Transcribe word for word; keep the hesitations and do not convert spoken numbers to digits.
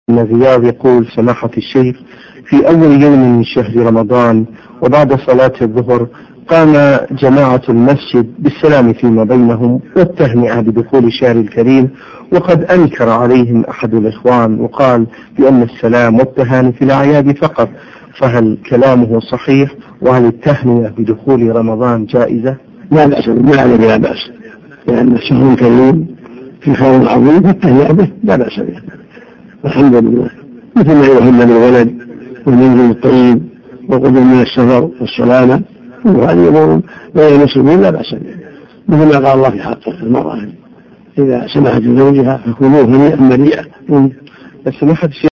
من الرياض يقول: سماحة الشيخ، في أول يوم من شهر رمضان وبعد صلاة الظهر قام جماعة المسجد بالسلام فيما بينهم والتهنئة بدخول شهر الكريم، وقد أنكر عليهم أحد الإخوان وقال بأن السلام والتهاني في الأعياد فقط، فهل كلامه صحيح؟ وهل التهنئة بدخول رمضان جائزة؟ لا بأس، ما عليه لا بأس، لأن الشهر الكريم في خير عظيم فالتهنئة به لا بأس به، الحمد لله، مثل ما يهمنا بالولد والمنزل الطيب والقدوم من السفر والسلامة، وهذه أمور بين المسلمين لا بأس به، مثل ما قال الله في حق المرأة إذا سمحت لزوجها فكلوه هنيئا مريئا. سمحت